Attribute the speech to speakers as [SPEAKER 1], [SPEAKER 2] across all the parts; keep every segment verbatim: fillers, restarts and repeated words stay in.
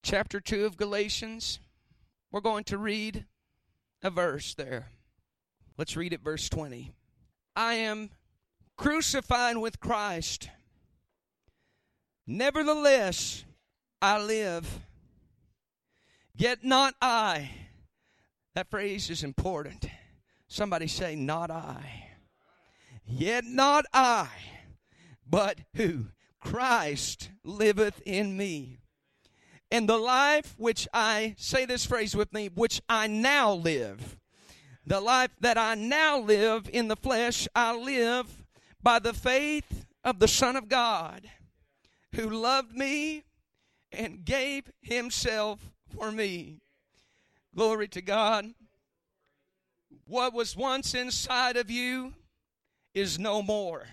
[SPEAKER 1] chapter two of Galatians. We're going to read a verse there. Let's read it, verse twenty. I am crucified with Christ. Nevertheless, I live. Yet not I. That phrase is important. Somebody say, not I. Yet not I, but who? Christ liveth in me. And the life which I, say this phrase with me, which I now live. The life that I now live in the flesh, I live by the faith of the Son of God, who loved me and gave himself for me. Glory to God. What was once inside of you is no more.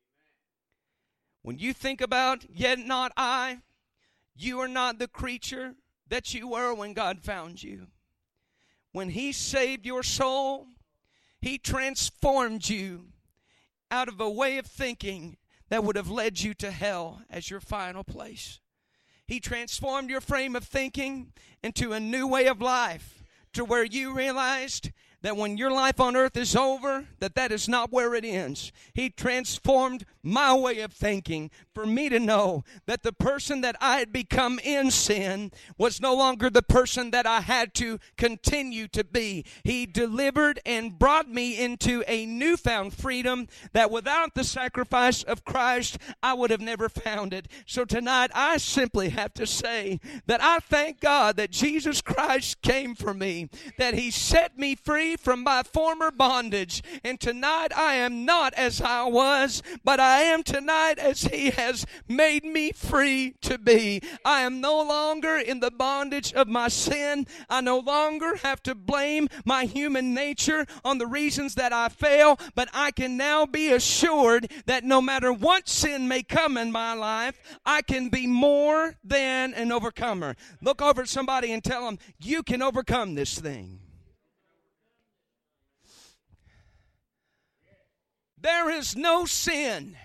[SPEAKER 1] When you think about, yet not I, you are not the creature that you were when God found you. When he saved your soul, he transformed you out of a way of thinking that would have led you to hell as your final place. He transformed your frame of thinking into a new way of life, to where you realized that when your life on earth is over, that that is not where it ends. He transformed my way of thinking for me to know that the person that I had become in sin was no longer the person that I had to continue to be. He delivered and brought me into a newfound freedom that without the sacrifice of Christ, I would have never found it. So tonight, I simply have to say that I thank God that Jesus Christ came for me, that he set me free from my former bondage. And tonight I am not as I was, but I am tonight as he has made me free to be. I am no longer in the bondage of my sin. I no longer have to blame my human nature on the reasons that I fail, but I can now be assured that no matter what sin may come in my life, I can be more than an overcomer. Look over at somebody and tell them, you can overcome this thing. There is no sin,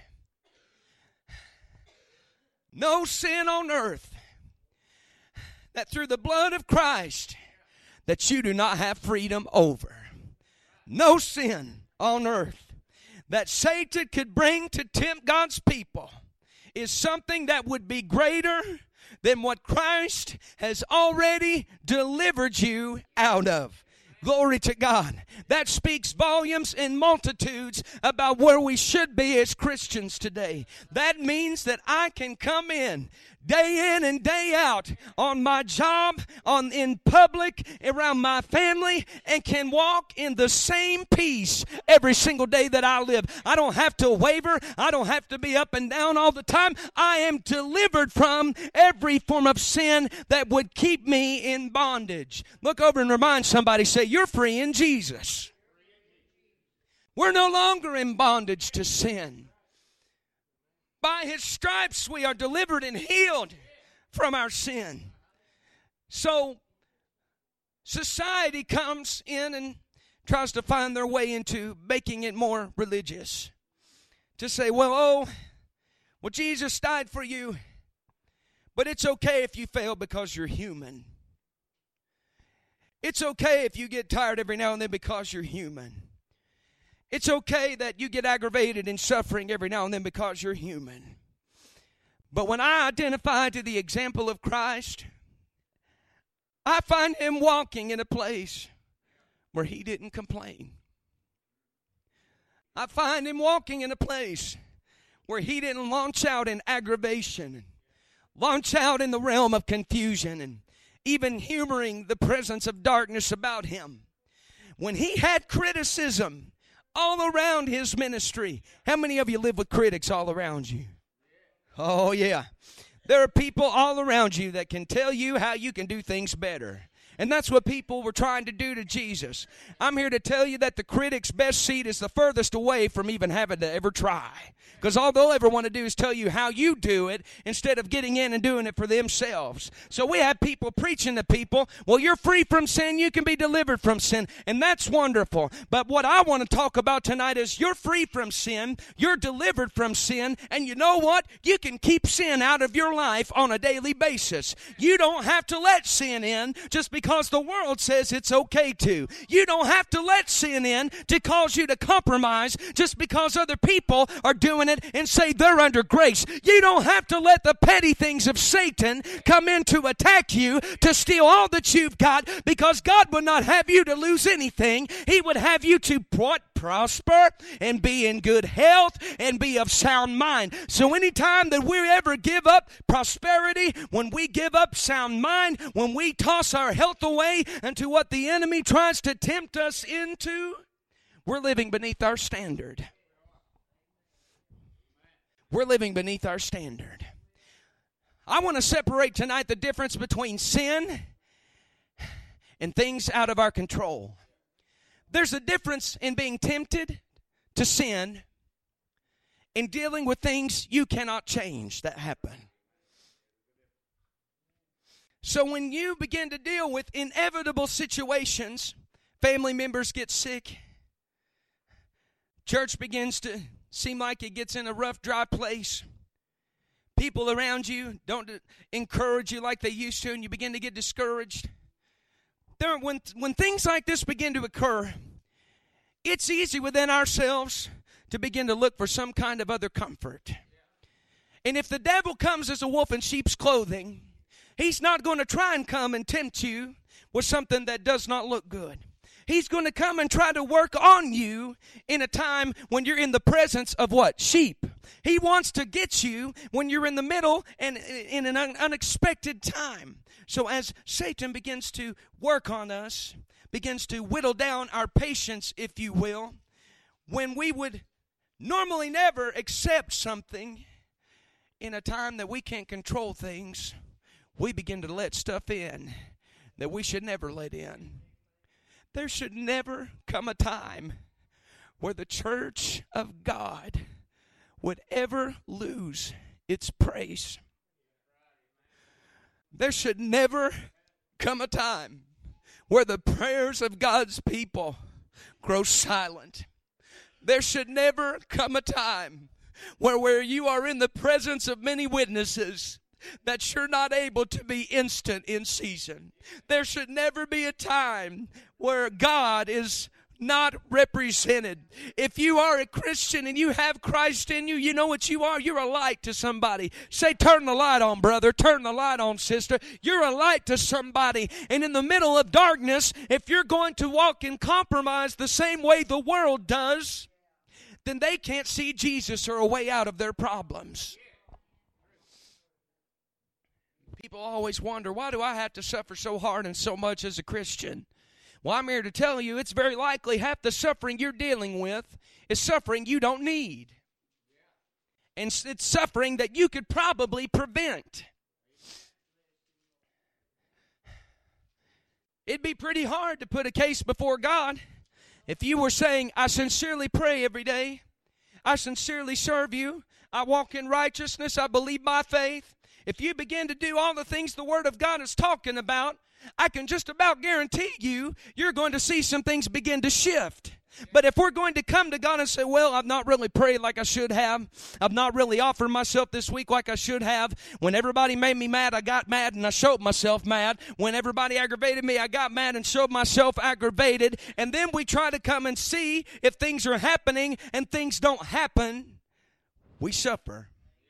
[SPEAKER 1] no sin on earth that through the blood of Christ that you do not have freedom over. No sin on earth that Satan could bring to tempt God's people is something that would be greater than what Christ has already delivered you out of. Glory to God. That speaks volumes and multitudes about where we should be as Christians today. That means that I can come in day in and day out on my job, on in public, around my family, and can walk in the same peace every single day that I live. I don't have to waver. I don't have to be up and down all the time. I am delivered from every form of sin that would keep me in bondage. Look over and remind somebody, say, you're free in Jesus. We're no longer in bondage to sin. By his stripes we are delivered and healed from our sin. So society comes in and tries to find their way into making it more religious. To say, well, oh, well, Jesus died for you, but it's okay if you fail because you're human. It's okay if you get tired every now and then because you're human. It's okay that you get aggravated and suffering every now and then because you're human. But when I identify to the example of Christ, I find him walking in a place where he didn't complain. I find him walking in a place where he didn't launch out in aggravation, launch out in the realm of confusion, and even humoring the presence of darkness about him. When he had criticism all around his ministry. How many of you live with critics all around you? Oh, yeah. There are people all around you that can tell you how you can do things better. And that's what people were trying to do to Jesus. I'm here to tell you that the critic's best seat is the furthest away from even having to ever try. Because all they'll ever want to do is tell you how you do it instead of getting in and doing it for themselves. So we have people preaching to people, well, you're free from sin, you can be delivered from sin, and that's wonderful. But what I want to talk about tonight is you're free from sin, you're delivered from sin, and you know what? You can keep sin out of your life on a daily basis. You don't have to let sin in just because the world says it's okay to. You don't have to let sin in to cause you to compromise just because other people are doing it and say they're under grace. You don't have to let the petty things of Satan come in to attack you, to steal all that you've got, because God would not have you to lose anything. He would have you to what? Prosper and be in good health and be of sound mind. So anytime that we ever give up prosperity, when we give up sound mind, when we toss our health away into what the enemy tries to tempt us into, we're living beneath our standard. We're living beneath our standard. I want to separate tonight the difference between sin and things out of our control. There's a difference in being tempted to sin and dealing with things you cannot change that happen. So when you begin to deal with inevitable situations, family members get sick, church begins to seem like it gets in a rough, dry place, people around you don't encourage you like they used to, and you begin to get discouraged. There, when, when things like this begin to occur, it's easy within ourselves to begin to look for some kind of other comfort. And if the devil comes as a wolf in sheep's clothing, he's not going to try and come and tempt you with something that does not look good. He's going to come and try to work on you in a time when you're in the presence of what? Sheep. He wants to get you when you're in the middle and in an unexpected time. So as Satan begins to work on us, begins to whittle down our patience, if you will, when we would normally never accept something in a time that we can't control things, we begin to let stuff in that we should never let in. There should never come a time where the church of God would ever lose its praise. There should never come a time where the prayers of God's people grow silent. There should never come a time where, where you are in the presence of many witnesses that you're not able to be instant in season. There should never be a time where God is not represented. If you are a Christian and you have Christ in you, you know what you are? You're a light to somebody. Say, turn the light on, brother. Turn the light on, sister. You're a light to somebody. And in the middle of darkness, if you're going to walk in compromise the same way the world does, then they can't see Jesus or a way out of their problems. People always wonder, why do I have to suffer so hard and so much as a Christian? Well, I'm here to tell you it's very likely half the suffering you're dealing with is suffering you don't need. And it's suffering that you could probably prevent. It'd be pretty hard to put a case before God if you were saying, I sincerely pray every day, I sincerely serve you, I walk in righteousness, I believe by faith. If you begin to do all the things the Word of God is talking about, I can just about guarantee you, you're going to see some things begin to shift. But if we're going to come to God and say, well, I've not really prayed like I should have. I've not really offered myself this week like I should have. When everybody made me mad, I got mad and I showed myself mad. When everybody aggravated me, I got mad and showed myself aggravated. And then we try to come and see if things are happening and things don't happen. We suffer.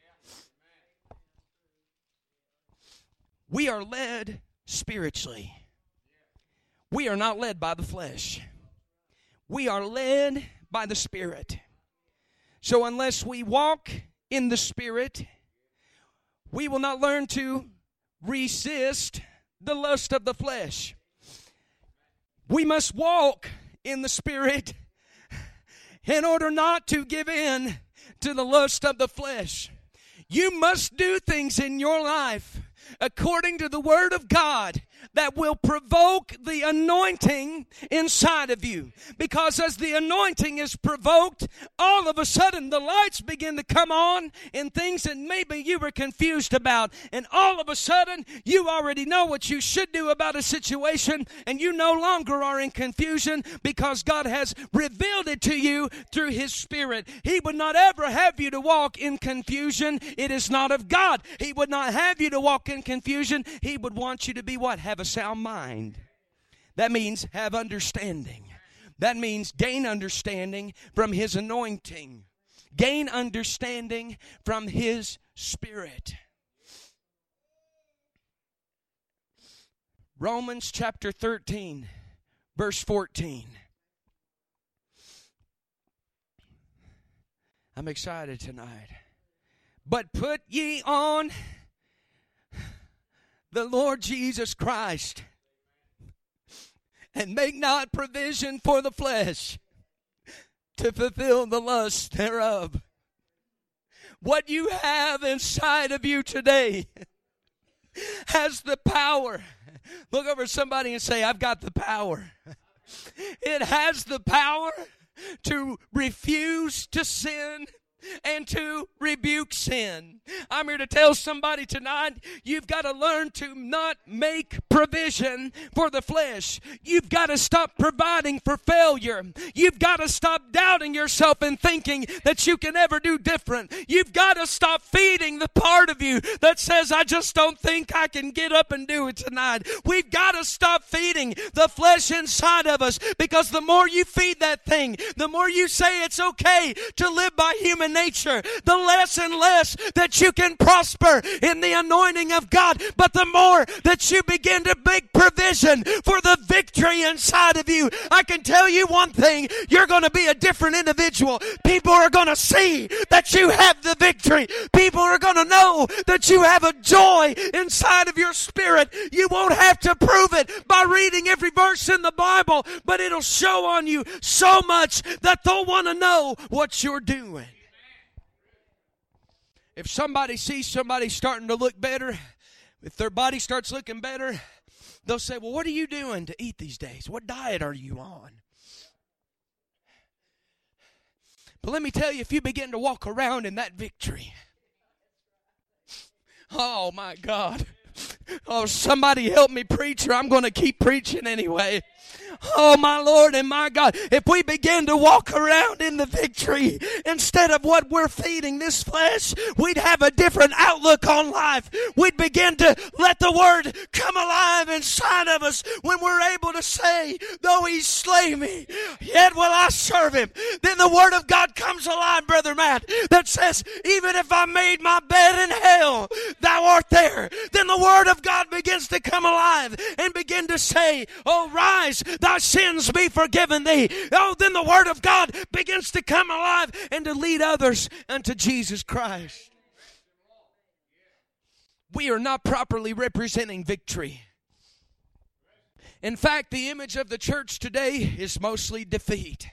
[SPEAKER 1] We are led spiritually. We are not led by the flesh. We are led by the Spirit. So unless we walk in the Spirit, we will not learn to resist the lust of the flesh. We must walk in the Spirit in order not to give in to the lust of the flesh. You must do things in your life according to the Word of God, that will provoke the anointing inside of you. Because as the anointing is provoked, all of a sudden the lights begin to come on in things that maybe you were confused about. And all of a sudden you already know what you should do about a situation, and you no longer are in confusion because God has revealed it to you through His Spirit. He would not ever have you to walk in confusion. It is not of God. He would not have you to walk in confusion. He would want you to be what? Have a sound mind. That means have understanding. That means gain understanding from His anointing. Gain understanding from His Spirit. Romans chapter thirteen, verse fourteen. I'm excited tonight. But put ye on the Lord Jesus Christ, and make not provision for the flesh to fulfill the lust thereof. What you have inside of you today has the power. Look over somebody and say, I've got the power. It has the power to refuse to sin and to rebuke sin. I'm here to tell somebody tonight, you've got to learn to not make provision for the flesh. You've got to stop providing for failure. You've got to stop doubting yourself and thinking that you can ever do different. You've got to stop feeding the part of you that says, I just don't think I can get up and do it tonight. We've got to stop feeding the flesh inside of us, because the more you feed that thing, the more you say it's okay to live by human nature, the less and less that you can prosper in the anointing of God. But the more that you begin to make provision for the victory inside of you, I can tell you one thing, you're going to be a different individual. People are going to see that you have the victory. People are going to know that you have a joy inside of your spirit. You won't have to prove it by reading every verse in the Bible, but it'll show on you so much that they'll want to know what you're doing. If somebody sees somebody starting to look better, if their body starts looking better, they'll say, well, what are you doing to eat these days? What diet are you on? But let me tell you, if you begin to walk around in that victory, oh my God. Oh, somebody help me, preacher. I'm going to keep preaching anyway. Oh, my Lord and my God. If we begin to walk around in the victory instead of what we're feeding this flesh, we'd have a different outlook on life. We'd begin to let the Word come alive inside of us when we're able to say, though He slay me, yet will I serve Him. Then the Word of God comes alive, Brother Matt, that says, even if I made my bed in hell, Thou art there. Then the Word of God begins to come alive and begin to say, oh, rise, thy sins be forgiven thee. Oh, then the Word of God begins to come alive and to lead others unto Jesus Christ. We are not properly representing victory. In fact, the image of the church today is mostly defeat.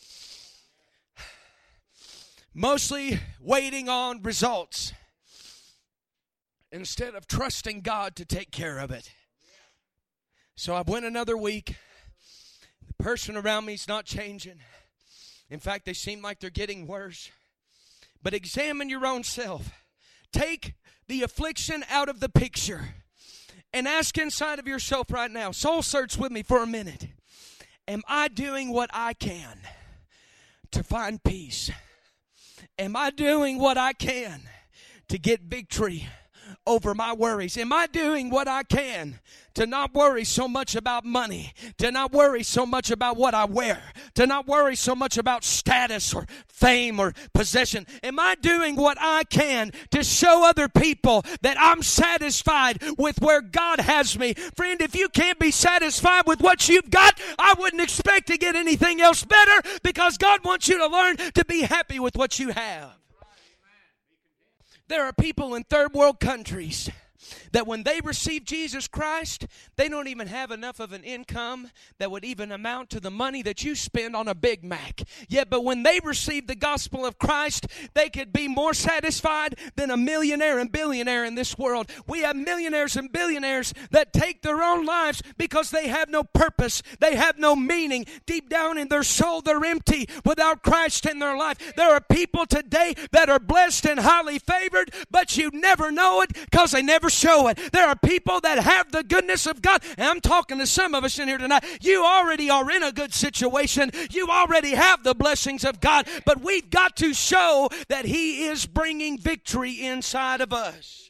[SPEAKER 1] Mostly waiting on results instead of trusting God to take care of it. So I went another week. The person around me is not changing. In fact, they seem like they're getting worse. But examine your own self. Take the affliction out of the picture and ask inside of yourself right now. Soul search with me for a minute. Am I doing what I can to find peace? Am I doing what I can to get victory over my worries? Am I doing what I can to not worry so much about money, to not worry so much about what I wear, to not worry so much about status or fame or possession? Am I doing what I can to show other people that I'm satisfied with where God has me? Friend, if you can't be satisfied with what you've got, I wouldn't expect to get anything else better, because God wants you to learn to be happy with what you have. There are people in third world countries that when they receive Jesus Christ, they don't even have enough of an income that would even amount to the money that you spend on a Big Mac. Yet, but when they receive the gospel of Christ, they could be more satisfied than a millionaire and billionaire in this world. We have millionaires and billionaires that take their own lives because they have no purpose. They have no meaning. Deep down in their soul, they're empty without Christ in their life. There are people today that are blessed and highly favored, but you never know it because they never show it. There are people that have the goodness of God, and I'm talking to some of us in here tonight. You already are in a good situation. You already have the blessings of God, but we've got to show that He is bringing victory inside of us.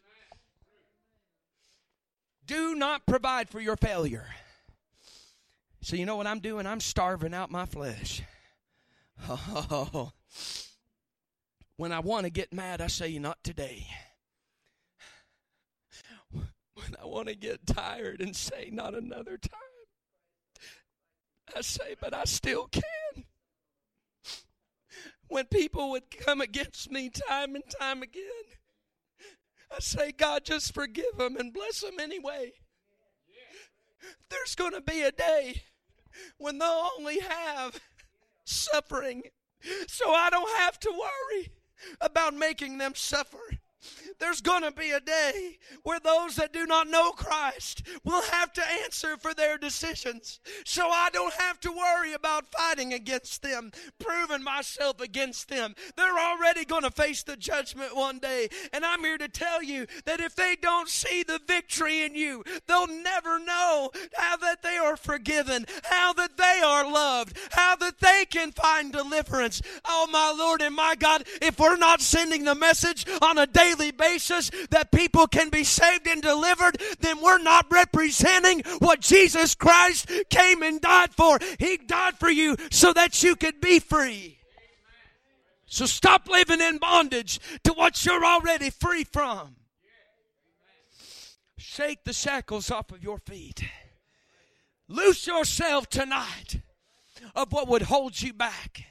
[SPEAKER 1] Do not provide for your failure. So you know what I'm doing? I'm starving out my flesh. Oh. When I want to get mad, I say, not today. When I want to get tired and say, not another time, I say, but I still can. When people would come against me time and time again, I say, God, just forgive them and bless them anyway. There's going to be a day when they'll only have suffering, so I don't have to worry about making them suffer. There's going to be a day where those that do not know Christ will have to answer for their decisions. So I don't have to worry about fighting against them, proving myself against them. They're already going to face the judgment one day. And I'm here to tell you that if they don't see the victory in you, they'll never know how that they are forgiven, how that they are loved, how that they can find deliverance. Oh, my Lord and my God, if we're not sending the message on a daily basis that people can be saved and delivered, then we're not representing what Jesus Christ came and died for. He died for you so that you could be free. So stop living in bondage to what you're already free from. Shake the shackles off of your feet. Loose yourself tonight of what would hold you back.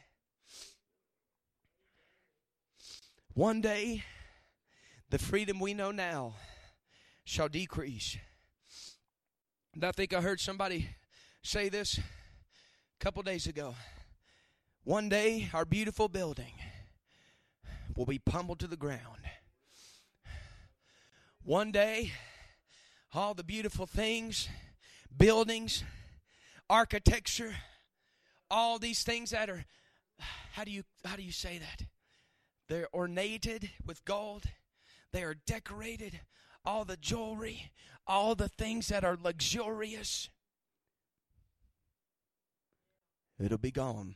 [SPEAKER 1] One day, the freedom we know now shall decrease. And I think I heard somebody say this a couple days ago. One day, our beautiful building will be pummeled to the ground. One day, all the beautiful things, buildings, architecture, all these things that are, how do you, how do you say that? They're ornated with gold. They are decorated, all the jewelry, all the things that are luxurious. It'll be gone.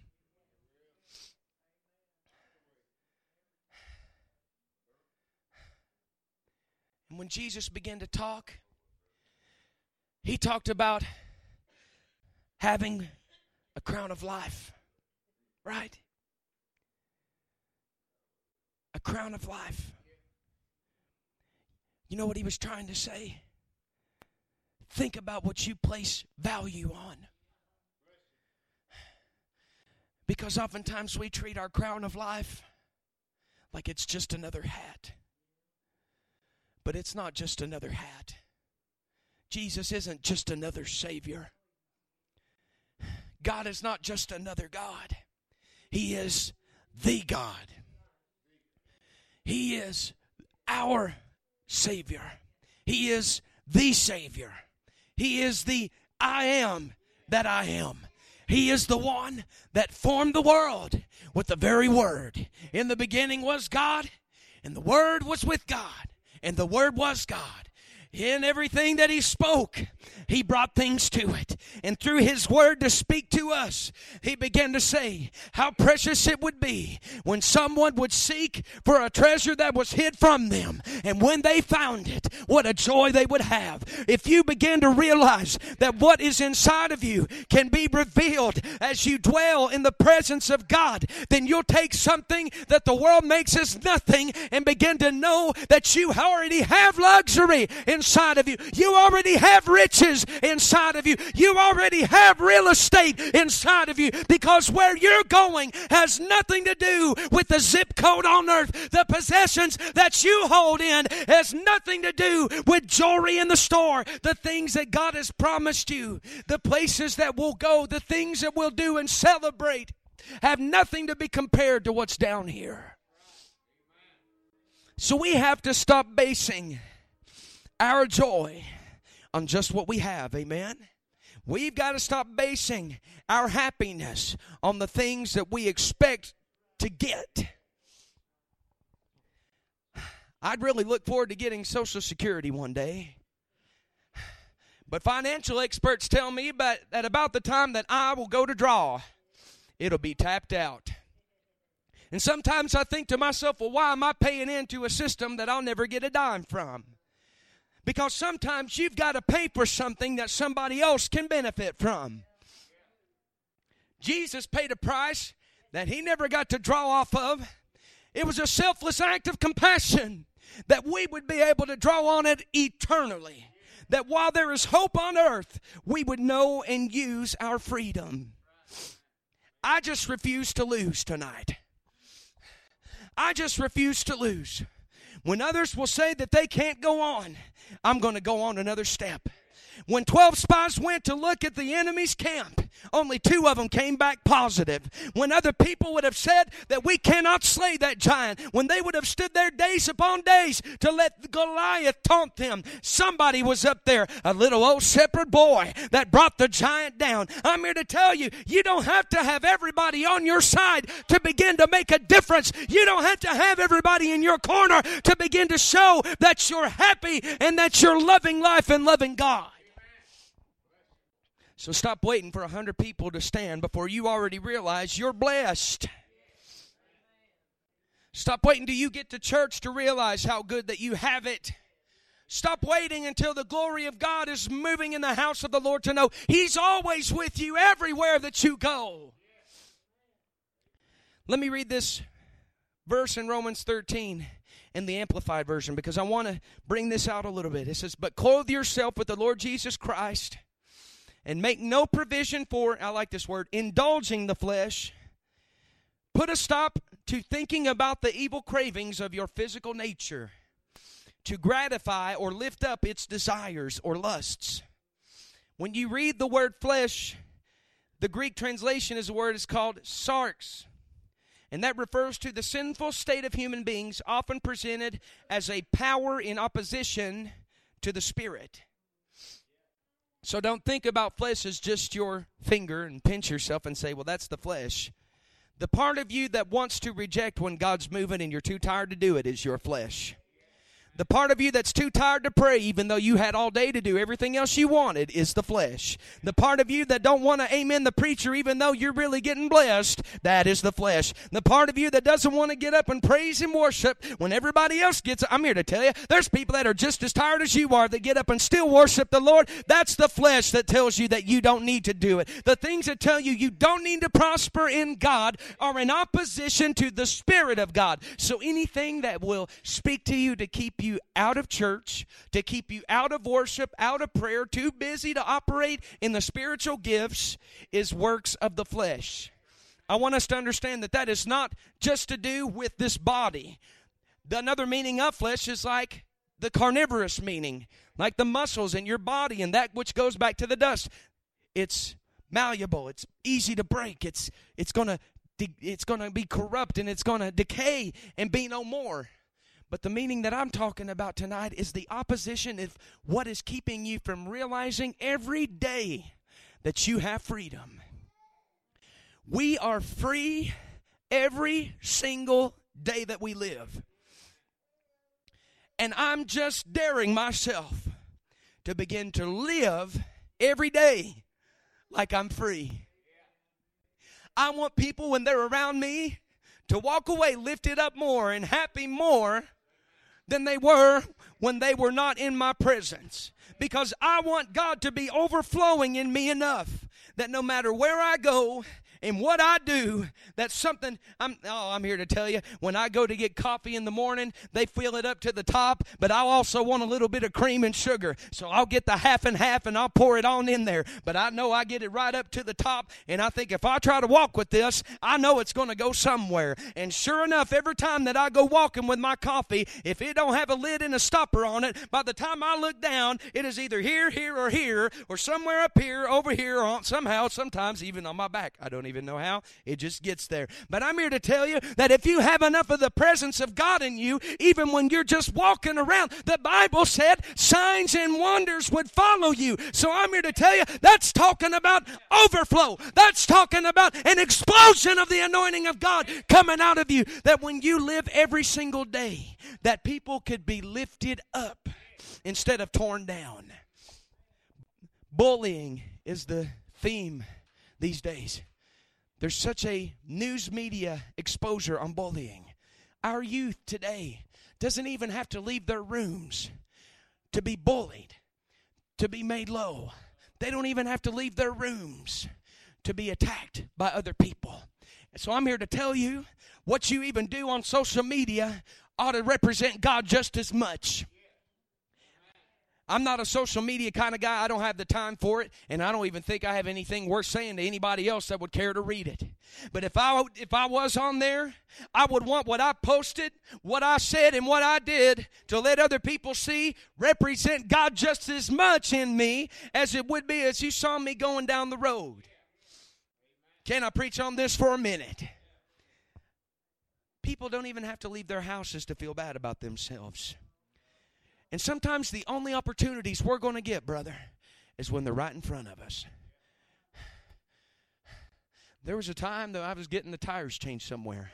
[SPEAKER 1] And when Jesus began to talk, He talked about having a crown of life, right? A crown of life. You know what He was trying to say? Think about what you place value on. Because oftentimes we treat our crown of life like it's just another hat. But it's not just another hat. Jesus isn't just another Savior. God is not just another God. He is the God. He is our Savior. He is the Savior. He is the I am that I am. He is the one that formed the world with the very Word. In the beginning was God, and the Word was with God, and the Word was God. In everything that He spoke, He brought things to it. And through His word to speak to us, He began to say how precious it would be when someone would seek for a treasure that was hid from them. And when they found it, what a joy they would have. If you begin to realize that what is inside of you can be revealed as you dwell in the presence of God, then you'll take something that the world makes as nothing and begin to know that you already have luxury in inside of you. You already have riches inside of you. You already have real estate inside of you, because where you're going has nothing to do with the zip code on earth. The possessions that you hold in has nothing to do with jewelry in the store. The things that God has promised you, the places that we'll go, the things that we'll do and celebrate have nothing to be compared to what's down here. So we have to stop basing our joy on just what we have. Amen. We've got to stop basing our happiness on the things that we expect to get. I'd really look forward to getting Social Security one day. But financial experts tell me about, that about the time that I will go to draw, it'll be tapped out. And sometimes I think to myself, well, why am I paying into a system that I'll never get a dime from? Because sometimes you've got to pay for something that somebody else can benefit from. Jesus paid a price that he never got to draw off of. It was a selfless act of compassion that we would be able to draw on it eternally. That while there is hope on earth, we would know and use our freedom. I just refuse to lose tonight. I just refuse to lose. When others will say that they can't go on, I'm going to go on another step. When twelve spies went to look at the enemy's camp, only two of them came back positive. When other people would have said that we cannot slay that giant, when they would have stood there days upon days to let Goliath taunt them, somebody was up there, a little old shepherd boy that brought the giant down. I'm here to tell you, you don't have to have everybody on your side to begin to make a difference. You don't have to have everybody in your corner to begin to show that you're happy and that you're loving life and loving God. So stop waiting for a hundred people to stand before you already realize you're blessed. Stop waiting till you get to church to realize how good that you have it. Stop waiting until the glory of God is moving in the house of the Lord to know He's always with you everywhere that you go. Let me read this verse in Romans thirteen in the Amplified Version, because I want to bring this out a little bit. It says, "But clothe yourself with the Lord Jesus Christ, and make no provision for," I like this word, "indulging the flesh. Put a stop to thinking about the evil cravings of your physical nature, to gratify or lift up its desires or lusts." When you read the word flesh, the Greek translation is a word is called sarx. And that refers to the sinful state of human beings, often presented as a power in opposition to the Spirit. So don't think about flesh as just your finger and pinch yourself and say, well, that's the flesh. The part of you that wants to reject when God's moving and you're too tired to do it is your flesh. The part of you that's too tired to pray, even though you had all day to do everything else you wanted, is the flesh. The part of you that don't want to amen the preacher, even though you're really getting blessed, that is the flesh. The part of you that doesn't want to get up and praise and worship when everybody else gets it, I'm here to tell you, there's people that are just as tired as you are that get up and still worship the Lord. That's the flesh that tells you that you don't need to do it. The things that tell you you don't need to prosper in God are in opposition to the Spirit of God. So anything that will speak to you to keep you you out of church, to keep you out of worship, out of prayer, too busy to operate in the spiritual gifts, is works of the flesh. I want us to understand that that is not just to do with this body. Another meaning of flesh is like the carnivorous meaning, like the muscles in your body and that which goes back to the dust. It's malleable. It's easy to break. It's it's gonna it's gonna be corrupt and it's gonna decay and be no more. But the meaning that I'm talking about tonight is the opposition of what is keeping you from realizing every day that you have freedom. We are free every single day that we live. And I'm just daring myself to begin to live every day like I'm free. I want people, when they're around me, to walk away lifted up more and happy more than they were when they were not in my presence. Because I want God to be overflowing in me enough that no matter where I go And what I do, that's something, I'm, oh, I'm here to tell you, when I go to get coffee in the morning, they fill it up to the top, but I also want a little bit of cream and sugar. So I'll get the half and half and I'll pour it on in there. But I know I get it right up to the top, and I think if I try to walk with this, I know it's going to go somewhere. And sure enough, every time that I go walking with my coffee, if it don't have a lid and a stopper on it, by the time I look down, it is either here, here, or here, or somewhere up here, over here, or somehow, sometimes even on my back. I don't even know how. It just gets there. But I'm here to tell you that if you have enough of the presence of God in you, even when you're just walking around, the Bible said signs and wonders would follow you. So I'm here to tell you, that's talking about overflow. That's talking about an explosion of the anointing of God coming out of you, that when you live every single day, that people could be lifted up instead of torn down. Bullying is the theme these days. There's such a news media exposure on bullying. Our youth today doesn't even have to leave their rooms to be bullied, to be made low. They don't even have to leave their rooms to be attacked by other people. So I'm here to tell you, what you even do on social media ought to represent God just as much. I'm not a social media kind of guy. I don't have the time for it, and I don't even think I have anything worth saying to anybody else that would care to read it. But if I if I was on there, I would want what I posted, what I said, and what I did to let other people see represent God just as much in me as it would be as you saw me going down the road. Can I preach on this for a minute? People don't even have to leave their houses to feel bad about themselves. And sometimes the only opportunities we're going to get, brother, is when they're right in front of us. There was a time that I was getting the tires changed somewhere.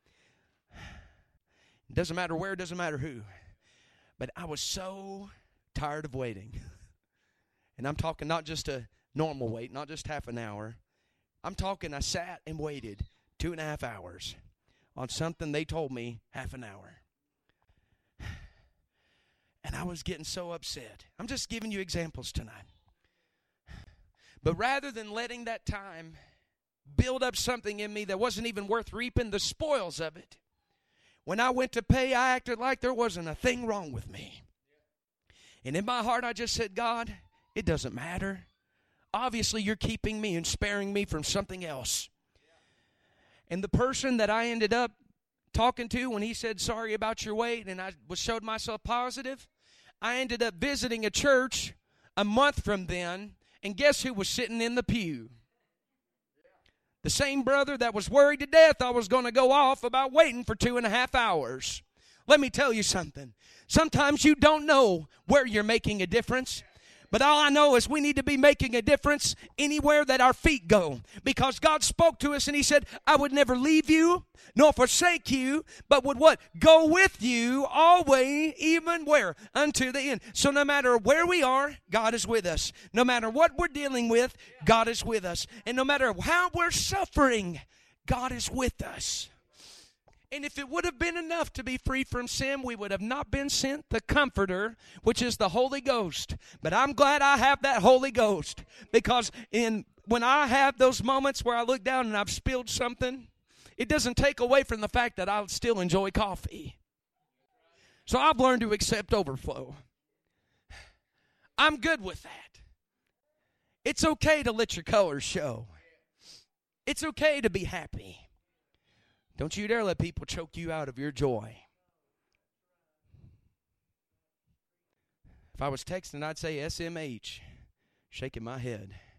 [SPEAKER 1] It doesn't matter where, it doesn't matter who. But I was so tired of waiting. And I'm talking not just a normal wait, not just half an hour. I'm talking I sat and waited two and a half hours on something they told me half an hour. And I was getting so upset. I'm just giving you examples tonight. But rather than letting that time build up something in me that wasn't even worth reaping the spoils of it, when I went to pay, I acted like there wasn't a thing wrong with me. And in my heart, I just said, God, it doesn't matter. Obviously, you're keeping me and sparing me from something else. And the person that I ended up talking to when he said sorry about your weight and I was showed myself positive, I ended up visiting a church a month from then, and guess who was sitting in the pew? The same brother that was worried to death I was going to go off about waiting for two and a half hours. Let me tell you something. Sometimes you don't know where you're making a difference. But all I know is we need to be making a difference anywhere that our feet go. Because God spoke to us and He said, I would never leave you nor forsake you, but would what? Go with you always, even where? Unto the end. So no matter where we are, God is with us. No matter what we're dealing with, God is with us. And no matter how we're suffering, God is with us. And if it would have been enough to be free from sin, we would have not been sent the Comforter, which is the Holy Ghost. But I'm glad I have that Holy Ghost, because in when I have those moments where I look down and I've spilled something, it doesn't take away from the fact that I still enjoy coffee. So I've learned to accept overflow. I'm good with that. It's okay to let your colors show. It's okay to be happy. Don't you dare let people choke you out of your joy. If I was texting, I'd say S M H, shaking my head.